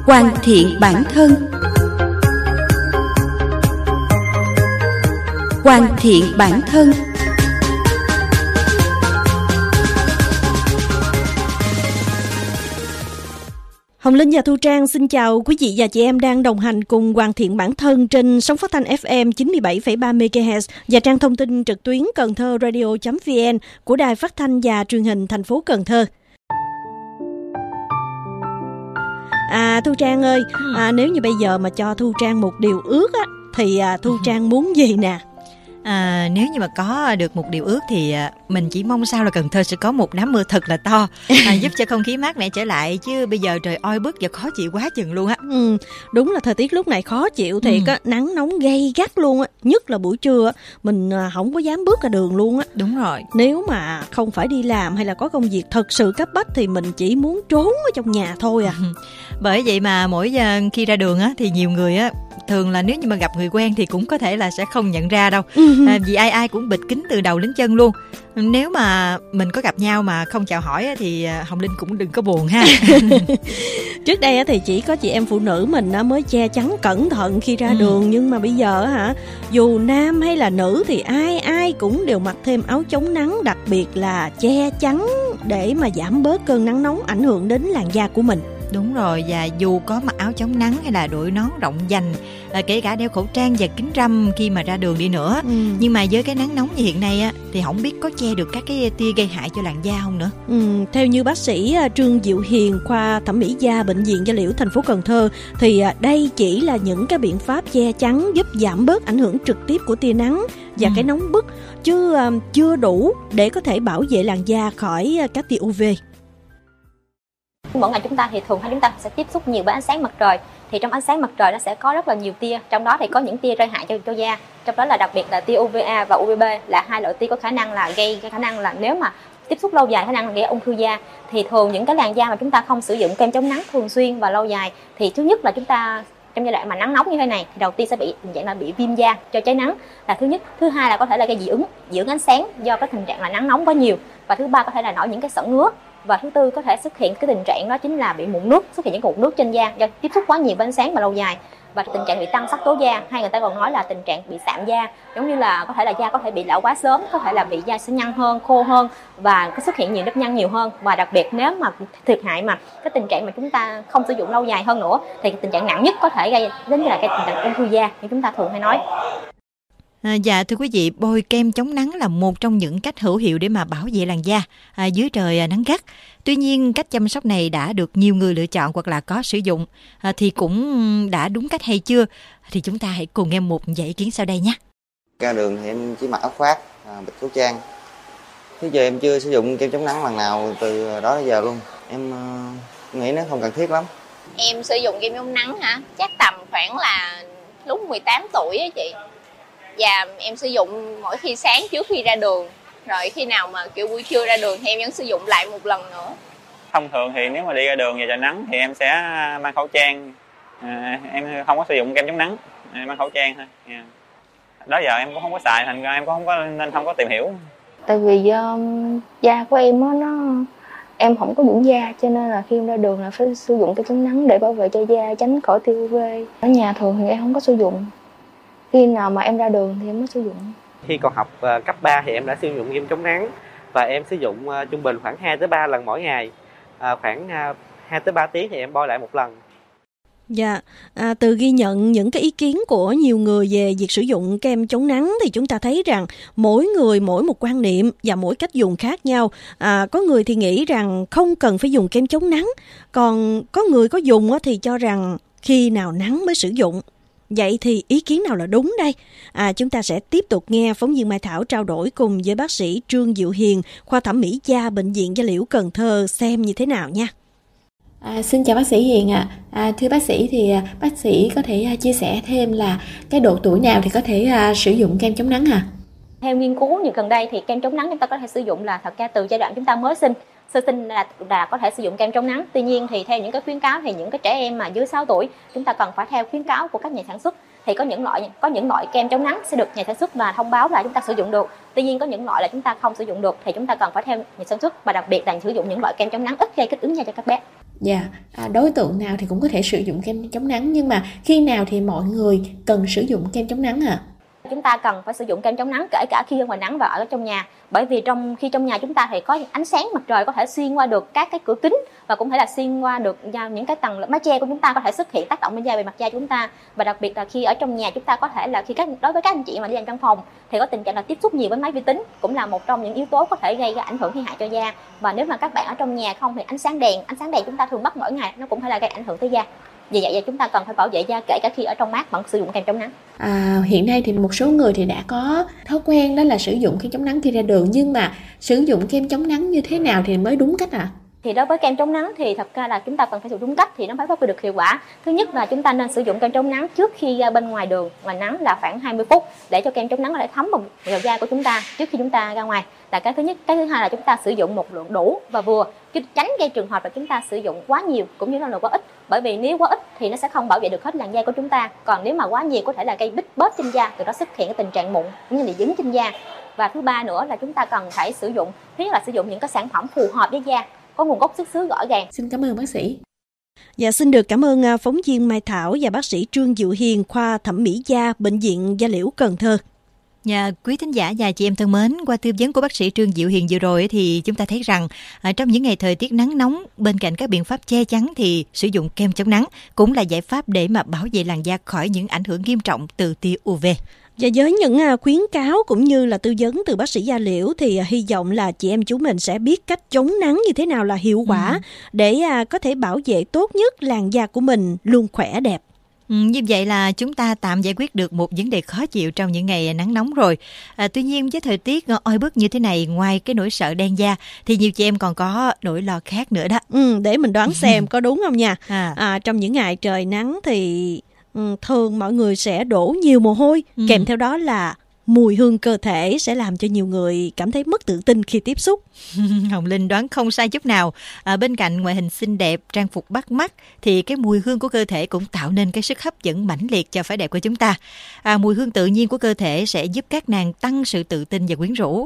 Hoàn thiện bản thân. Hoàn thiện bản thân. Hồng Linh và Thu Trang xin chào quý vị và chị em đang đồng hành cùng Hoàn thiện bản thân trên sóng phát thanh FM 97,3 MHz và trang thông tin trực tuyến Cần Thơ radio.vn của Đài Phát thanh và Truyền hình thành phố Cần Thơ. Thu Trang ơi, nếu như bây giờ mà cho Thu Trang một điều ước á, thì Thu Trang muốn gì nè? Nếu như mà có được một điều ước thì mình chỉ mong sao là Cần Thơ sẽ có một đám mưa thật là to, giúp cho không khí mát mẻ trở lại, chứ bây giờ trời oi bức và khó chịu quá chừng luôn á. Đúng là thời tiết lúc này khó chịu thiệt á, nắng nóng gay gắt luôn á, nhất là buổi trưa á, mình không có dám bước ra đường luôn á. Đúng rồi. Nếu mà không phải đi làm hay là có công việc thật sự cấp bách thì mình chỉ muốn trốn ở trong nhà thôi à. Bởi vậy mà mỗi khi ra đường á thì nhiều người á, thường là nếu như mà gặp người quen thì cũng có thể là sẽ không nhận ra đâu, vì ai cũng bịt kín từ đầu đến chân luôn. Nếu mà mình có gặp nhau mà không chào hỏi thì Hồng Linh cũng đừng có buồn ha. Trước đây thì chỉ có chị em phụ nữ mình mới che chắn cẩn thận khi ra đường, nhưng mà bây giờ dù nam hay là nữ thì ai cũng đều mặc thêm áo chống nắng, đặc biệt là che chắn để mà giảm bớt cơn nắng nóng ảnh hưởng đến làn da của mình. Đúng rồi, và dù có mặc áo chống nắng hay là đội nón rộng vành, kể cả đeo khẩu trang và kính râm khi mà ra đường đi nữa, nhưng mà với cái nắng nóng như hiện nay á, thì không biết có che được các cái tia gây hại cho làn da không nữa. Theo như bác sĩ Trương Diệu Hiền, khoa thẩm mỹ da Bệnh viện Da Liễu thành phố Cần Thơ, thì đây chỉ là những cái biện pháp che chắn giúp giảm bớt ảnh hưởng trực tiếp của tia nắng và cái nóng bức, chứ chưa đủ để có thể bảo vệ làn da khỏi các tia UV. Mỗi ngày chúng ta thì thường chúng ta sẽ tiếp xúc nhiều với ánh sáng mặt trời, thì trong ánh sáng mặt trời nó sẽ có rất là nhiều tia, trong đó thì có những tia gây hại cho da, trong đó là đặc biệt là tia UVA và UVB là hai loại tia có khả năng là gây khả năng là nếu mà tiếp xúc lâu dài khả năng là gây ung thư da. Thì thường những cái làn da mà chúng ta không sử dụng kem chống nắng thường xuyên và lâu dài thì thứ nhất là chúng ta trong giai đoạn mà nắng nóng như thế này thì đầu tiên sẽ bị tình trạng là bị viêm da do cháy nắng là thứ nhất, thứ hai là có thể là gây dị ứng ánh sáng do cái tình trạng là nắng nóng quá nhiều, và thứ ba có thể là nổi những cái sẩn ngứa, và thứ tư có thể xuất hiện cái tình trạng đó chính là bị mụn nước, xuất hiện những mụn nước trên da do tiếp xúc quá nhiều với ánh sáng mà lâu dài, và tình trạng bị tăng sắc tố da, hay người ta còn nói là tình trạng bị sạm da, giống như là có thể là da có thể bị lão quá sớm, có thể là bị da sẽ nhăn hơn, khô hơn và cái xuất hiện nhiều nếp nhăn nhiều hơn. Và đặc biệt nếu mà thiệt hại mà cái tình trạng mà chúng ta không sử dụng lâu dài hơn nữa thì tình trạng nặng nhất có thể gây đến là cái tình trạng ung thư da như chúng ta thường hay nói. Dạ thưa quý vị, bôi kem chống nắng là một trong những cách hữu hiệu để mà bảo vệ làn da dưới trời nắng gắt. Tuy nhiên cách chăm sóc này đã được nhiều người lựa chọn hoặc là có sử dụng thì cũng đã đúng cách hay chưa? Thì chúng ta hãy cùng nghe một vài ý kiến sau đây nhé. Ra đường thì em chỉ mặc áo khoác, bịt khẩu trang. Thế giờ em chưa sử dụng kem chống nắng lần nào từ đó đến giờ luôn. Em nghĩ nó không cần thiết lắm. Em sử dụng kem chống nắng hả? Chắc tầm khoảng là lúc 18 tuổi á chị. Và em sử dụng mỗi khi sáng trước khi ra đường, rồi khi nào mà kiểu buổi trưa ra đường thì em vẫn sử dụng lại một lần nữa. Thông thường thì nếu mà đi ra đường và trời nắng thì em sẽ mang khẩu trang, em không có sử dụng kem chống nắng, em mang khẩu trang thôi. Đó giờ em cũng không có xài, thành ra em cũng không có tìm hiểu. Tại vì do da của em á, em không có dưỡng da, cho nên là khi em ra đường là phải sử dụng kem chống nắng để bảo vệ cho da, tránh khỏi tia UV. Ở nhà thường thì em không có sử dụng. Khi nào mà em ra đường thì em mới sử dụng. Khi còn học cấp 3 thì em đã sử dụng kem chống nắng và em sử dụng trung bình khoảng 2-3 lần mỗi ngày. Khoảng 2-3 tiếng thì em bôi lại một lần. Dạ, từ ghi nhận những cái ý kiến của nhiều người về việc sử dụng kem chống nắng thì chúng ta thấy rằng mỗi người mỗi một quan niệm và mỗi cách dùng khác nhau. Có người thì nghĩ rằng không cần phải dùng kem chống nắng, còn có người có dùng thì cho rằng khi nào nắng mới sử dụng. Vậy thì ý kiến nào là đúng đây? Chúng ta sẽ tiếp tục nghe phóng viên Mai Thảo trao đổi cùng với bác sĩ Trương Diệu Hiền, khoa thẩm mỹ da Bệnh viện Da Liễu Cần Thơ xem như thế nào nha. Xin chào bác sĩ Hiền ạ. Thưa bác sĩ thì bác sĩ có thể chia sẻ thêm là cái độ tuổi nào thì có thể sử dụng kem chống nắng hả? Theo nghiên cứu như gần đây thì kem chống nắng chúng ta có thể sử dụng là thật ra từ giai đoạn chúng ta mới sinh, sơ sinh là có thể sử dụng kem chống nắng. Tuy nhiên thì theo những cái khuyến cáo thì những cái trẻ em mà dưới 6 tuổi chúng ta cần phải theo khuyến cáo của các nhà sản xuất. Thì có những loại kem chống nắng sẽ được nhà sản xuất và thông báo là chúng ta sử dụng được. Tuy nhiên có những loại là chúng ta không sử dụng được thì chúng ta cần phải theo nhà sản xuất, và đặc biệt là sử dụng những loại kem chống nắng ít gây kích ứng da cho các bé. Đối tượng nào thì cũng có thể sử dụng kem chống nắng, nhưng mà khi nào thì mọi người cần sử dụng kem chống nắng ạ? Chúng ta cần phải sử dụng kem chống nắng kể cả khi ở ngoài nắng và ở trong nhà. Bởi vì khi trong nhà chúng ta thì có ánh sáng mặt trời có thể xuyên qua được các cái cửa kính và cũng thể là xuyên qua được những cái tầng mái che của chúng ta, có thể xuất hiện tác động lên da bề mặt da chúng ta. Và đặc biệt là khi ở trong nhà chúng ta có thể là đối với các anh chị mà đi làm trong phòng thì có tình trạng là tiếp xúc nhiều với máy vi tính, cũng là một trong những yếu tố có thể gây ra ảnh hưởng nguy hại cho da. Và nếu mà các bạn ở trong nhà không thì ánh sáng đèn chúng ta thường bắt mỗi ngày nó cũng thể là gây ảnh hưởng tới da. Vì vậy chúng ta cần phải bảo vệ da kể cả khi ở trong mát vẫn sử dụng kem chống nắng. Hiện nay thì một số người thì đã có thói quen đó là sử dụng kem chống nắng khi ra đường, nhưng mà sử dụng kem chống nắng như thế nào thì mới đúng cách ạ? Thì đối với kem chống nắng thì thật ra là chúng ta cần phải sử dụng đúng cách thì nó mới phát huy được hiệu quả. Thứ nhất là chúng ta nên sử dụng kem chống nắng trước khi ra bên ngoài đường, ngoài nắng là khoảng 20 phút để cho kem chống nắng có thể thấm vào da của chúng ta trước khi chúng ta ra ngoài. Là cái thứ nhất. Cái thứ hai là chúng ta sử dụng một lượng đủ và vừa, chứ tránh gây trường hợp là chúng ta sử dụng quá nhiều cũng như là quá ít. Bởi vì nếu quá ít thì nó sẽ không bảo vệ được hết làn da của chúng ta. Còn nếu mà quá nhiều có thể là gây bít bết trên da, từ đó xuất hiện cái tình trạng mụn cũng như là dính trên da. Và thứ ba nữa là chúng ta cần phải sử dụng, thứ nhất là sử dụng những cái sản phẩm phù hợp với da, có nguồn gốc xuất xứ rõ ràng. Xin cảm ơn bác sĩ. Dạ, xin được cảm ơn phóng viên Mai Thảo và bác sĩ Trương Diệu Hiền, khoa thẩm mỹ da, Bệnh viện Da Liễu, Cần Thơ. Quý thính giả và chị em thân mến, qua tư vấn của bác sĩ Trương Diệu Hiền vừa rồi thì chúng ta thấy rằng trong những ngày thời tiết nắng nóng, bên cạnh các biện pháp che chắn thì sử dụng kem chống nắng cũng là giải pháp để mà bảo vệ làn da khỏi những ảnh hưởng nghiêm trọng từ tia UV. Và với những khuyến cáo cũng như là tư vấn từ bác sĩ Da Liễu thì hy vọng là chị em chú mình sẽ biết cách chống nắng như thế nào là hiệu quả để có thể bảo vệ tốt nhất làn da của mình luôn khỏe đẹp. Như vậy là chúng ta tạm giải quyết được một vấn đề khó chịu trong những ngày nắng nóng rồi. Tuy nhiên với thời tiết oi bức như thế này, ngoài cái nỗi sợ đen da thì nhiều chị em còn có nỗi lo khác nữa đó. Để mình đoán xem có đúng không nha. Trong những ngày trời nắng thì thường mọi người sẽ đổ nhiều mồ hôi, kèm theo đó là mùi hương cơ thể sẽ làm cho nhiều người cảm thấy mất tự tin khi tiếp xúc. Hồng Linh đoán không sai chút nào. Bên cạnh ngoại hình xinh đẹp, trang phục bắt mắt thì cái mùi hương của cơ thể cũng tạo nên cái sức hấp dẫn mãnh liệt cho phái đẹp của chúng ta. Mùi hương tự nhiên của cơ thể sẽ giúp các nàng tăng sự tự tin và quyến rũ.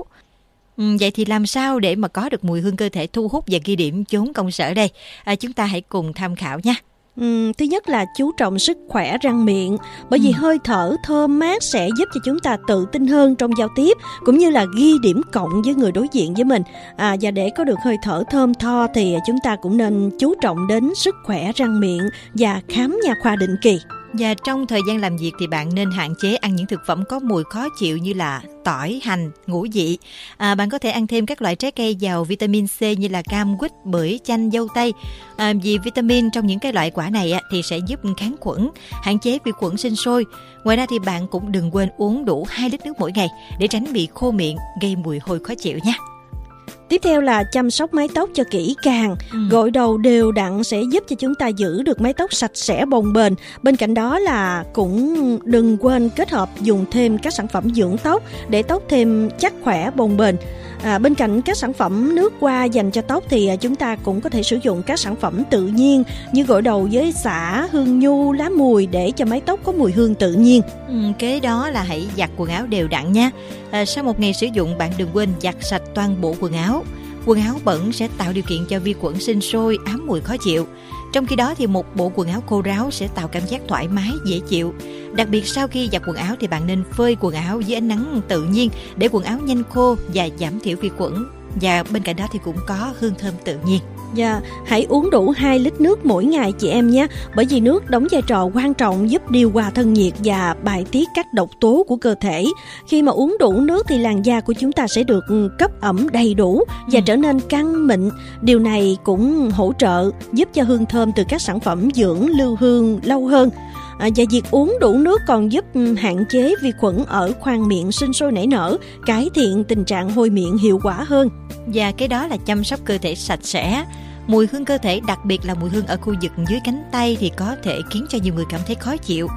Vậy thì làm sao để mà có được mùi hương cơ thể thu hút và ghi điểm chốn công sở đây? Chúng ta hãy cùng tham khảo nha. Thứ nhất là chú trọng sức khỏe răng miệng, bởi vì hơi thở thơm mát sẽ giúp cho chúng ta tự tin hơn trong giao tiếp cũng như là ghi điểm cộng với người đối diện với mình. Và để có được hơi thở thơm tho thì chúng ta cũng nên chú trọng đến sức khỏe răng miệng và khám nha khoa định kỳ. Và trong thời gian làm việc thì bạn nên hạn chế ăn những thực phẩm có mùi khó chịu như là tỏi, hành, ngũ vị. Bạn có thể ăn thêm các loại trái cây giàu vitamin C như là cam, quýt, bưởi, chanh, dâu tây. Vì vitamin trong những cái loại quả này thì sẽ giúp kháng khuẩn, hạn chế vi khuẩn sinh sôi. Ngoài ra thì bạn cũng đừng quên uống đủ 2 lít nước mỗi ngày để tránh bị khô miệng, gây mùi hôi khó chịu nha. Tiếp theo là chăm sóc mái tóc cho kỹ càng. Gội đầu đều đặn sẽ giúp cho chúng ta giữ được mái tóc sạch sẽ bồng bềnh. Bên cạnh đó là cũng đừng quên kết hợp dùng thêm các sản phẩm dưỡng tóc để tóc thêm chắc khỏe bồng bềnh. Bên cạnh các sản phẩm nước hoa dành cho tóc thì chúng ta cũng có thể sử dụng các sản phẩm tự nhiên như gội đầu với xả, hương nhu, lá mùi để cho mái tóc có mùi hương tự nhiên. Kế đó là hãy giặt quần áo đều đặn nha. Sau một ngày sử dụng, bạn đừng quên giặt sạch toàn bộ quần áo. Quần áo bẩn sẽ tạo điều kiện cho vi khuẩn sinh sôi, ám mùi khó chịu. Trong khi đó thì một bộ quần áo khô ráo sẽ tạo cảm giác thoải mái, dễ chịu. Đặc biệt sau khi giặt quần áo thì bạn nên phơi quần áo dưới ánh nắng tự nhiên để quần áo nhanh khô và giảm thiểu vi khuẩn. Và bên cạnh đó thì cũng có hương thơm tự nhiên. Hãy uống đủ 2 lít nước mỗi ngày chị em nhé. Bởi vì nước đóng vai trò quan trọng giúp điều hòa thân nhiệt và bài tiết các độc tố của cơ thể. Khi mà uống đủ nước thì làn da của chúng ta sẽ được cấp ẩm đầy đủ và trở nên căng mịn. Điều này cũng hỗ trợ giúp cho hương thơm từ các sản phẩm dưỡng lưu hương lâu hơn. Và việc uống đủ nước còn giúp hạn chế vi khuẩn ở khoang miệng sinh sôi nảy nở, cải thiện tình trạng hôi miệng hiệu quả hơn. Và cái đó là chăm sóc cơ thể sạch sẽ. Mùi hương cơ thể, đặc biệt là mùi hương ở khu vực dưới cánh tay thì có thể khiến cho nhiều người cảm thấy khó chịu.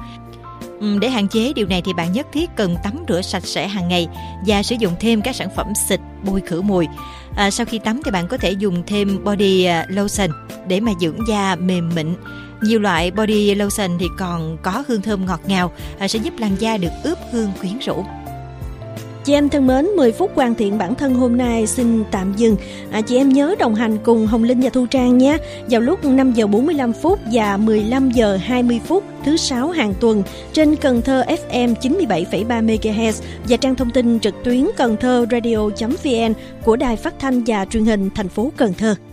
Để hạn chế điều này thì bạn nhất thiết cần tắm rửa sạch sẽ hàng ngày và sử dụng thêm các sản phẩm xịt bôi khử mùi. Sau khi tắm thì bạn có thể dùng thêm body lotion để mà dưỡng da mềm mịn. Nhiều loại body lotion thì còn có hương thơm ngọt ngào, sẽ giúp làn da được ướp hương quyến rũ. Chị em thân mến, 10 phút hoàn thiện bản thân hôm nay xin tạm dừng. Chị em nhớ đồng hành cùng Hồng Linh và Thu Trang nhé. Vào lúc 5 giờ 45 phút và 15 giờ 20 phút thứ 6 hàng tuần trên Cần Thơ FM 97,3 MHz và trang thông tin trực tuyến Cần Thơ Radio.vn của Đài Phát thanh và Truyền hình thành phố Cần Thơ.